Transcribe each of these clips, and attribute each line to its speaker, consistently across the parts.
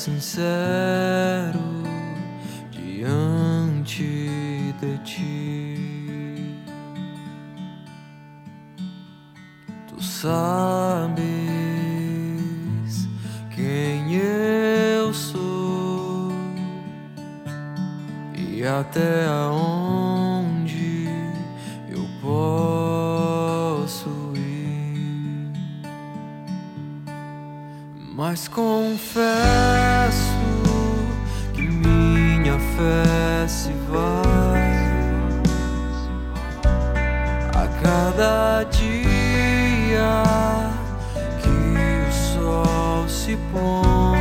Speaker 1: sincero diante de ti. Tu sabes quem eu sou e até aonde eu posso ir, mas confesso que minha fé se vai a cada dia que o sol se põe,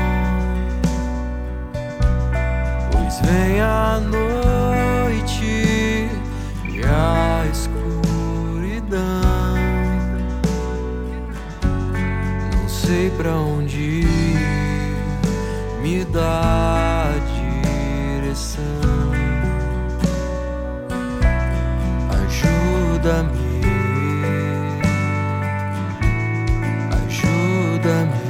Speaker 1: pois vem a noite e a escuridão. Não sei pra onde ir, me dá direção. Ajuda-me, ajuda-me.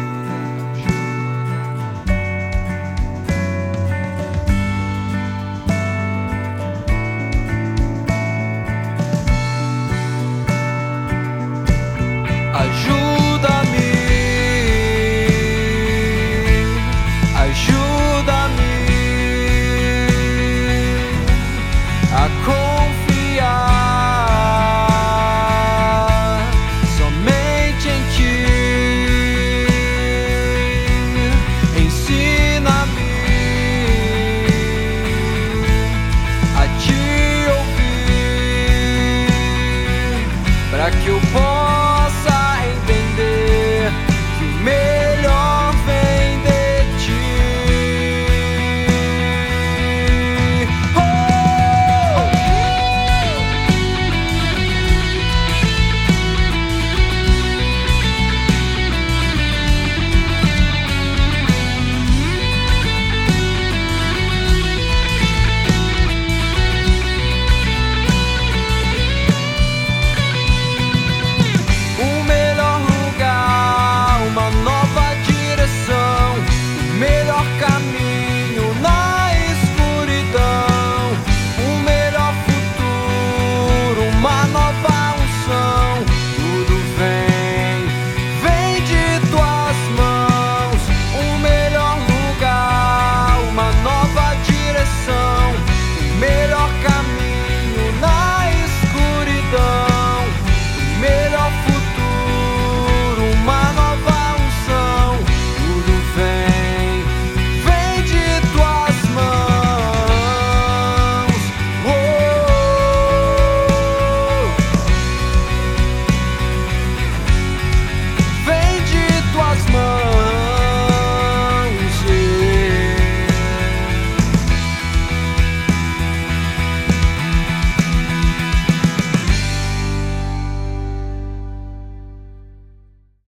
Speaker 1: Ajuda-me, ajuda-me a confiar somente em ti. Ensina-me a te ouvir, para que eu possa entender que o melhor vem de ti. O melhor lugar, uma nova direção, o melhor caminho.